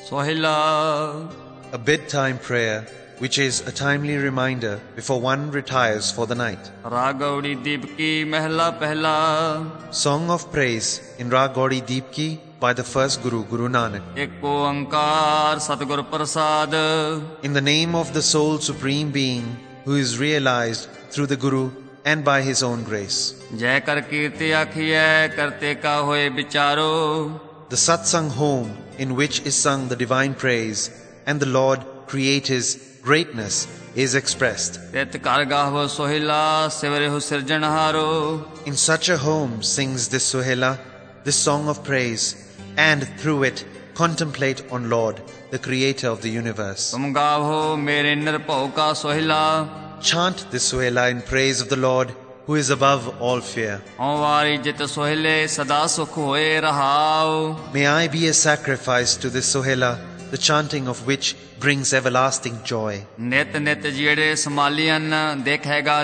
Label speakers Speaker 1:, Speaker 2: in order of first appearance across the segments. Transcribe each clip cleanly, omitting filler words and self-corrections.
Speaker 1: Sohila.
Speaker 2: A bedtime prayer, which is a timely reminder before one retires for the night.
Speaker 1: Raag Gaudi Deepki Mehla Pehla.
Speaker 2: Song of praise in Raag Gaudi Deepki by the first Guru, Guru Nanak.
Speaker 1: Ek Oankar Satgur Prasad.
Speaker 2: In the name of the sole supreme being, who is realized through the Guru and by his own grace.
Speaker 1: Jai Kar Kirti Akhiye Karte Ka Hoye Bicharo.
Speaker 2: The satsang home in which is sung the divine praise and the Lord Creator's greatness is expressed.
Speaker 1: Tet Kargah Sohila Sevarehu Sirjanharo.
Speaker 2: In such a home sings this Sohila, this song of praise, and through it contemplate on Lord, the Creator of the universe.
Speaker 1: Tum gaavo mere nirpau ka Sohila.
Speaker 2: Chant this Sohila in praise of the Lord, who is above all fear.
Speaker 1: Avari jit Sohile sada sukh hoye rahao.
Speaker 2: May I be a sacrifice to this Sohila, the chanting of which brings everlasting joy.
Speaker 1: Nit nit jede samalian dekhega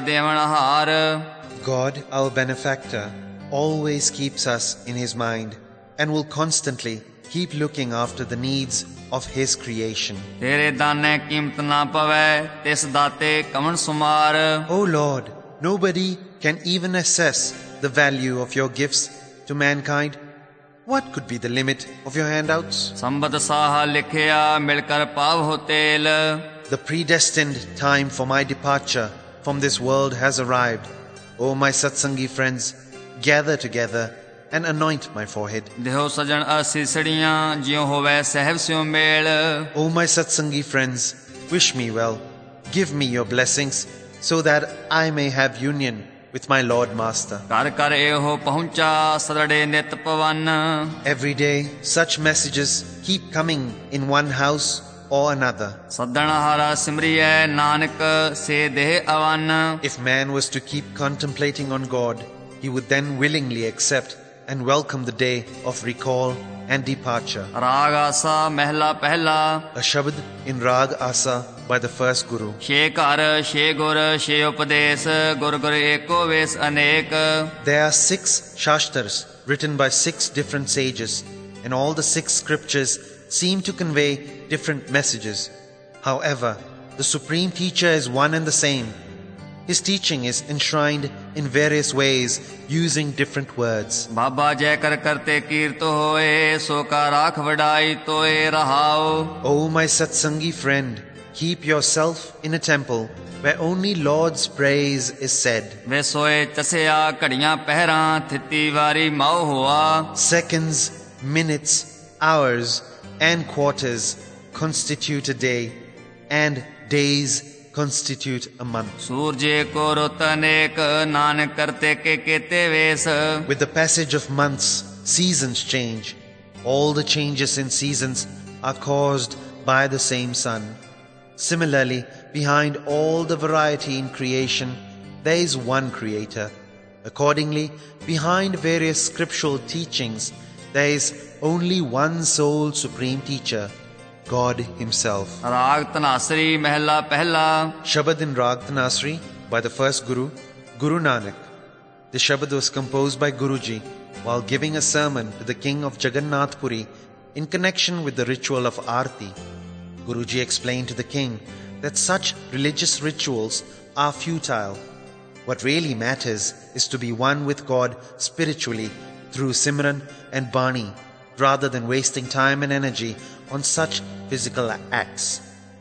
Speaker 1: devanhar.
Speaker 2: God, our benefactor, always keeps us in His mind and will constantly keep looking after the needs of His creation.
Speaker 1: Tere dane कीमत ना पवे tis दाते कमन सुमार.
Speaker 2: O Lord, nobody can even assess the value of your gifts to mankind. What could be the limit of your handouts?
Speaker 1: संबद Saha लिखया मिलकर पाव हो तेल.
Speaker 2: The predestined time for my departure from this world has arrived. O my satsangi friends, gather together and anoint my forehead.
Speaker 1: देहो सजन असीसड़ियां जियो होवे सहब स्यो मेल.
Speaker 2: O my satsangi friends, wish me well. Give me your blessings so that I may have union with my Lord Master.
Speaker 1: कर कर एहो पहुंचा सदड़े नित पवन.
Speaker 2: Every day, such messages keep coming in one house or another.
Speaker 1: सदन हारा सिमरिय नानक से देह अवन.
Speaker 2: If man was to keep contemplating on God, he would then willingly accept and welcome the day of recall and departure.
Speaker 1: राग आसा महला पहला.
Speaker 2: A shabad in Rag Asa by the first Guru.
Speaker 1: शे कार शे गुर शे उपदेश गुर गुर एको वेस अनेक.
Speaker 2: There are 6 Shastras written by 6 different sages, and all the 6 scriptures seem to convey different messages. However, the Supreme Teacher is one and the same. His teaching is enshrined in various ways using different words.
Speaker 1: बाबा जय कर करते कीर्त होए सो का राख वडाई तोए रहाओ.
Speaker 2: O my satsangi friend, keep yourself in a temple where only Lord's praise is said.
Speaker 1: वे सोए चसया घड़ियां पहरा थिती वारी माओ हुआ.
Speaker 2: Seconds, minutes, hours, and quarters constitute a day, and days constitute a month.
Speaker 1: सूरजे को रोतनेक नान करते के केते वेस.
Speaker 2: With the passage of months, seasons change. All the changes in seasons are caused by the same sun. Similarly, behind all the variety in creation, there is one Creator. Accordingly, behind various scriptural teachings, there is only one sole supreme teacher, God Himself.
Speaker 1: राग तनासरी महला पहला.
Speaker 2: Shabad in Rag Tanasri by the first Guru, Guru Nanak. The Shabad was composed by Guruji while giving a sermon to the king of Jagannath Puri in connection with the ritual of Aarti. Guruji explained to the king that such religious rituals are futile. What really matters is to be one with God spiritually through Simran and Bani, rather than wasting time and energy on such physical acts.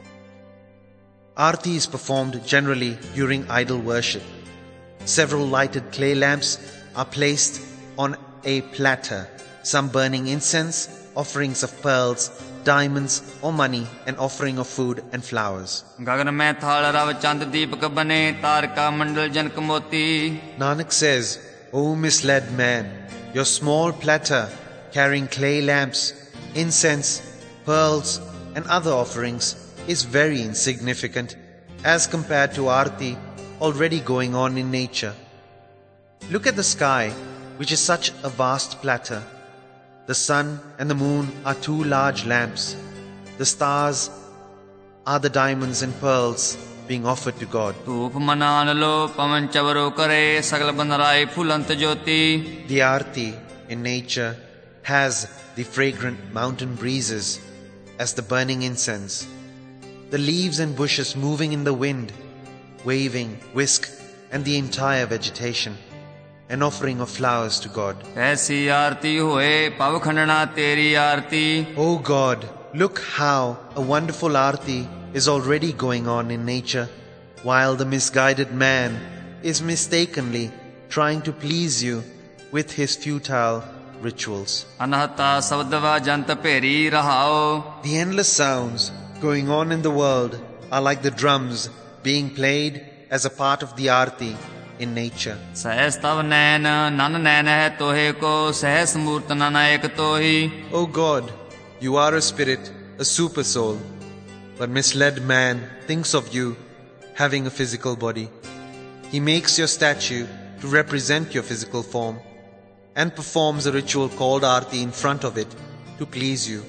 Speaker 2: Aarti is performed generally during idol worship. Several lighted clay lamps are placed on a platter, some burning incense, offerings of pearls, diamonds or money, and offering of food and flowers.
Speaker 1: गगन में थाल रव चंद दीपक बने तारका मंडल जनक मोती.
Speaker 2: Nanak says, O misled man, your small platter carrying clay lamps, incense, pearls, and other offerings is very insignificant as compared to Aarti already going on in nature. Look at the sky, which is such a vast platter. The sun and the moon are 2 large lamps. The stars are the diamonds and pearls being offered to God.
Speaker 1: धूप मनान लो पवन चवरो करे सगल बंदराई फूलंत ज्योति.
Speaker 2: The Aarti in nature has the fragrant mountain breezes. as the burning incense, the leaves and bushes moving in the wind, waving, whisk, and the entire vegetation, an offering of flowers to God.
Speaker 1: ऐसी आरती होए पव खंडना तेरी आरती.
Speaker 2: O God, look how a wonderful arti is already going on in nature, while the misguided man is mistakenly trying to please you with his futile rituals.
Speaker 1: अनहता शब्दवा जंत भेरी रहाओ.
Speaker 2: The endless sounds going on in the world are like the drums being played as a part of the arti in nature.
Speaker 1: सहस तव नैन none नैन है तोहे को सहस मूर्त none एक तोही.
Speaker 2: O God, you are a spirit, a super soul, but misled man thinks of you having a physical body. He makes your statue to represent your physical form and performs a ritual called arti in front of it to please you.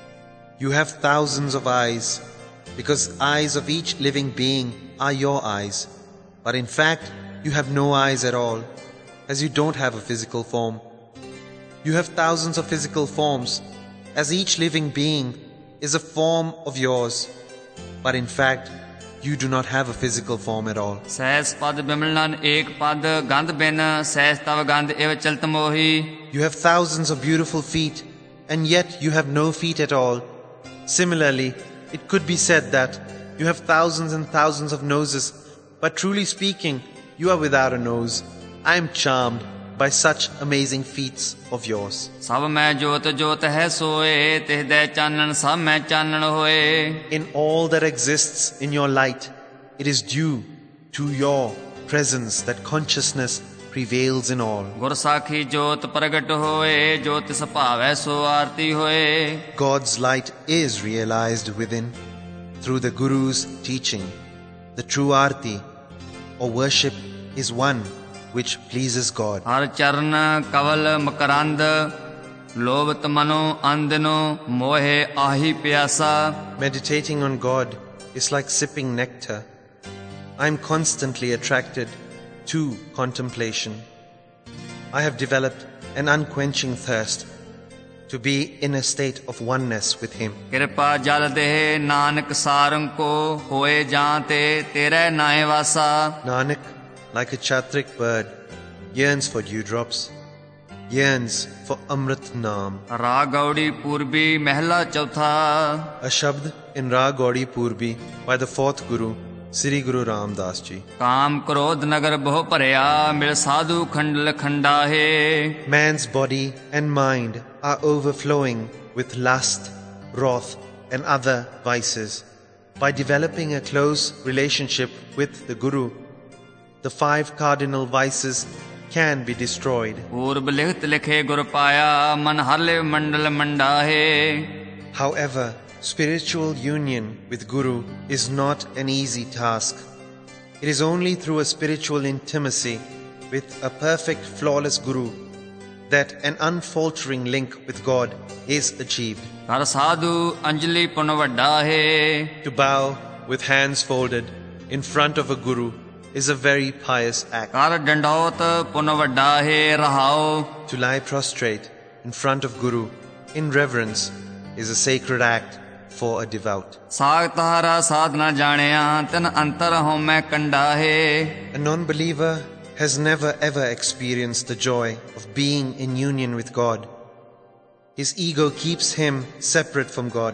Speaker 2: You have thousands of eyes, because eyes of each living being are your eyes, but in fact you have no eyes at all, as you don't have a physical form. You have thousands of physical forms, as each living being is a form of yours, but in fact you do not have a physical form at all.
Speaker 1: सहस पद बिमलन एक पद गंध बिन सहस तव गंध एव चलत मोही.
Speaker 2: You have thousands of beautiful feet, and yet you have no feet at all. Similarly, it could be said that you have thousands and thousands of noses, but truly speaking, you are without a nose. I am charmed by such amazing feats of yours.
Speaker 1: सब मैं जोत जोत है सोए तिह दे चानन सब मैं चानन होए.
Speaker 2: In all that exists in your light, it is due to your presence that consciousness prevails in all.
Speaker 1: गुर साखी जोत प्रगट होए जो तिस भावै सो आरती होए.
Speaker 2: God's light is realized within through the Guru's teaching. The true arti or worship is one which pleases God.
Speaker 1: हर चरण कवल मकरंद लोभत मनो अंधनो मोहे आही प्यासा.
Speaker 2: Meditating on God is like sipping nectar. I am constantly attracted to contemplation. I have developed an unquenching thirst to be in a state of oneness with Him.
Speaker 1: कृपा जल दे नानक सारंग को होए जाते तेरे नाय वासा.
Speaker 2: Nanak, like a chatrik bird, yearns for dewdrops, yearns for Amrit Naam.
Speaker 1: राग गौड़ी पूर्वी महला चौथा.
Speaker 2: A shabd in Ra Gaudi Purbi by the fourth Guru, Sri Guru Ram Das Ji.
Speaker 1: काम क्रोध नगर बहु भरया मिल साधु खंडल खंडा है.
Speaker 2: Man's body and mind are overflowing with lust, wrath, and other vices. By developing a close relationship with the Guru, the 5 cardinal vices can be destroyed.
Speaker 1: पूर्व लिखत लिखे गुर पाया मन हरले मंडल मंडा है.
Speaker 2: However, spiritual union with Guru is not an easy task. It is only through a spiritual intimacy with a perfect, flawless Guru that an unfaltering link with God is achieved.
Speaker 1: हर साधु अंजलि पुन वड्डा है.
Speaker 2: To bow with hands folded in front of a Guru is a very pious act.
Speaker 1: कर डंडौत पुन वड्डा है रहाओ.
Speaker 2: To lie prostrate in front of Guru in reverence is a sacred act for a devout.
Speaker 1: साग तहारा साधना जानिया तन अंतर हो मैं कंडा है.
Speaker 2: A non-believer has never ever experienced the joy of being in union with God. His ego keeps him separate from God.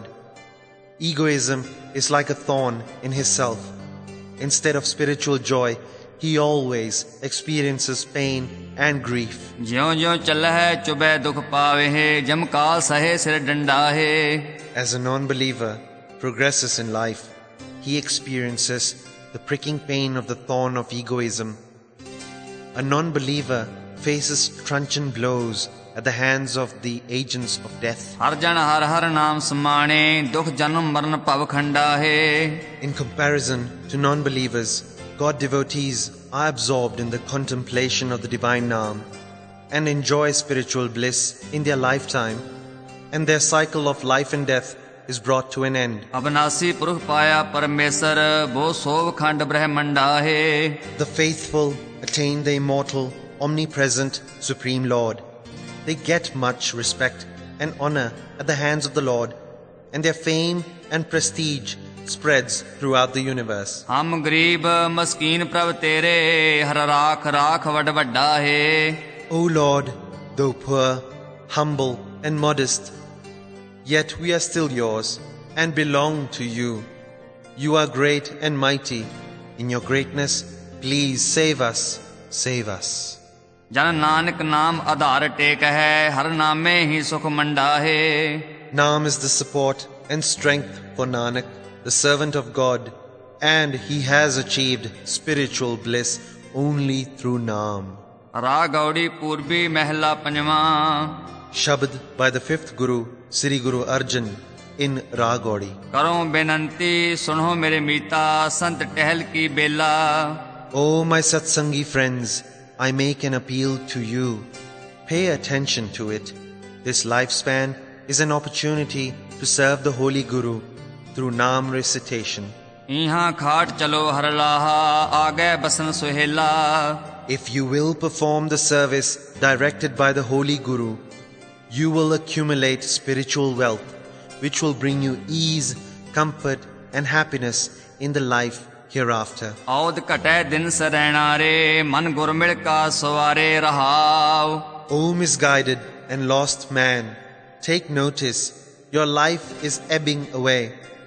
Speaker 2: Egoism is like a thorn in his self. Instead of spiritual joy, he always experiences pain and grief.
Speaker 1: ज्यों ज्यों चल है चुबे दुख पावे है जम काल सहे सिर डंडा है.
Speaker 2: As a non-believer progresses in life, he experiences the pricking pain of the thorn of egoism. A non-believer faces truncheon blows at the hands of the agents of death.
Speaker 1: हर जन हर हर नाम समाने दुख जन्म मरण भव खंडा है.
Speaker 2: In comparison to non-believers, God devotees are absorbed in the contemplation of the divine Naam and enjoy spiritual bliss in their lifetime, and their cycle of life and death is brought to an end.
Speaker 1: अविनाशी पुरुष पाया परमेश्वर वो सोव खंड ब्रह्मंडा है.
Speaker 2: The faithful attain the immortal, omnipresent, supreme Lord. They get much respect and honor at the hands of the Lord, and their fame and prestige spreads throughout the universe.
Speaker 1: ਹਮ ਗਰੀਬ ਮਸਕੀਨ ਪ੍ਰਭ ਤੇਰੇ ਹਰ ਰਾਖ ਰਾਖ ਵੱਡ ਵੱਡਾ ਹੈ
Speaker 2: O Lord, though poor, humble and modest, yet we are still yours and belong to you. You are great and mighty. In your greatness, please save us, save us.
Speaker 1: ਜਨ ਨਾਨਕ ਨਾਮ ਆਧਾਰ ਟੇਕ ਹੈ ਹਰ ਨਾਮੇ ਹੀ ਸੁਖ ਮੰਡਾ ਹੈ
Speaker 2: Naam is the support and strength for Nanak, the servant of God, and he has achieved spiritual bliss only through Naam.
Speaker 1: ਰਾਗ ਗੌੜੀ ਪੂਰਬੀ ਮਹਿਲਾ ਪੰਜਵਾਂ
Speaker 2: Shabad by the fifth Guru, Sri Guru Arjan, in Raag Gaudi.
Speaker 1: ਕਰੋ ਬੇਨੰਤੀ ਸੁਣੋ ਮੇਰੇ ਮੀਤਾ ਸੰਤ ਟਹਿਲ ਕੀ ਬੇਲਾ
Speaker 2: O my Satsangi friends, I make an appeal to you. Pay attention to it. This lifespan is an opportunity to serve the Holy Guru through Naam recitation.
Speaker 1: ਇਹਾਂ ਖਾਟ ਚਲੋ ਹਰ ਲਾਹਾ ਆਗੇ ਬਸਨ ਸੁਹੇਲਾ
Speaker 2: If you will perform the service directed by the Holy Guru, you will accumulate spiritual wealth, which will bring you ease, comfort, and happiness in the life hereafter.
Speaker 1: ਔਦ ਘਟੈ ਦਿਨ ਸਰੈਣਾ ਰੇ ਮਨ ਗੁਰ ਮਿਲ ਕਾ ਸਵਾਰੇ ਰਹਾਉ
Speaker 2: O misguided and lost man, take notice, your life is ebbing away.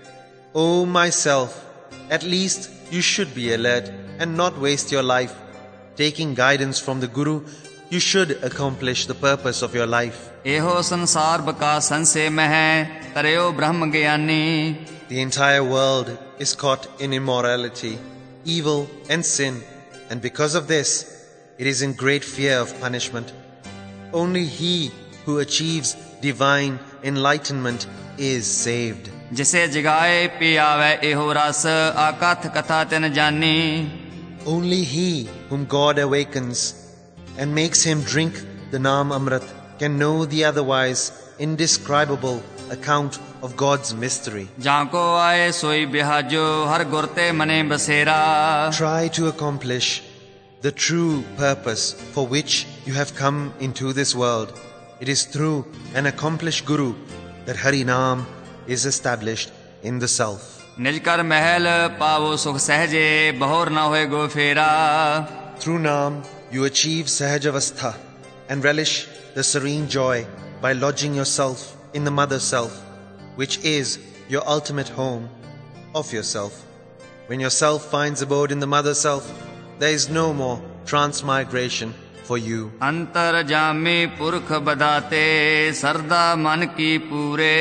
Speaker 2: O myself, at least you should be alert and not waste your life. Taking guidance from the Guru, you should accomplish the purpose of your life.
Speaker 1: ਇਹੋ ਸੰਸਾਰ ਬਕਾ ਸੰਸੇ ਮਹਿ ਤਰਿਓ ਬ੍ਰਹਮ ਗਿਆਨੀ
Speaker 2: The entire world is caught in immorality, evil and sin, and because of this, it is in great fear of punishment. Only he who achieves divine enlightenment is saved.
Speaker 1: ਜਿਸੇ ਜਗਾਏ ਪੀ ਆਵੈ ਇਹੋ ਰਸ ਆਕਥ ਕਥਾ ਤਿਨ ਜਾਨੀ
Speaker 2: Only he whom God awakens and makes him drink the Naam Amrit can know the otherwise indescribable account of God's mystery.
Speaker 1: ਜਾਂ ਕੋ ਆਏ ਸੋਈ ਬਿਹਾਜੋ ਹਰ ਗੁਰ ਤੇ ਮਨੇ ਬਸੇਰਾ
Speaker 2: Try to accomplish the true purpose for which you have come into this world. It is through an accomplished Guru that Hari Naam is established in the self.
Speaker 1: ਨਿਜ ਕਰ ਮਹਿਲ ਪਾਵੋ ਸੁਖ ਸਹਜੇ ਬਹੁਰ ਨਾ ਹੋਏ ਗੋ ਫੇਰਾ
Speaker 2: Through Naam, you achieve Sahajavastha and relish the serene joy by lodging yourself in the mother self, which is your ultimate home of yourself. When yourself finds abode in the mother self, there is no more transmigration for you.
Speaker 1: ਅੰਤਰ ਜਾਮੀ ਪੁਰਖ ਬਦਾਤੇ ਸਰਦਾ ਮਨ ਕੀ ਪੂਰੇ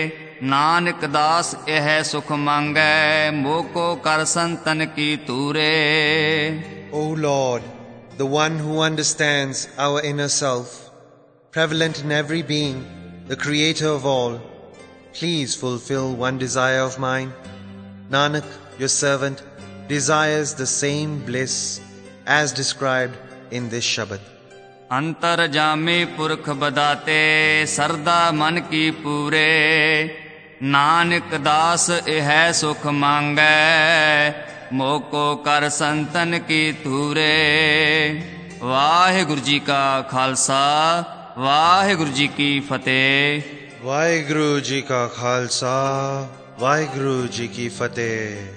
Speaker 1: ਨਾਨਕ ਦਾਸ ਇਹ ਸੁਖ ਮੰਗੈ ਮੋਕੋ ਕਰ ਸੰਤਨ ਕੀ ਤੂਰੇ
Speaker 2: O Lord, the one who understands our inner self, prevalent in every being, the creator of all, please fulfill one desire of mine. Nanak, your servant, desires the same bliss as described in this Shabad.
Speaker 1: ਅੰਤਰ ਜਾਮੀ ਪੁਰਖ ਬਦਾਤੇ ਸਰਦਾ ਮਨ ਕੀ ਪੂਰੇ ਨਾਨਕ ਦਾਸ ਇਹ ਸੁਖ ਮੰਗੈ ਮੋਕੋ ਕਰ ਸੰਤਨ ਕੀ ਧੂਰੇ ਵਾਹਿਗੁਰੂ ਜੀ ਕਾ ਖਾਲਸਾ ਵਾਹਿਗੁਰੂ ਜੀ ਕੀ ਫਤਿਹ
Speaker 2: Vaheguru Ji Ka Khalsa, Vaheguru Ji Ki Fateh.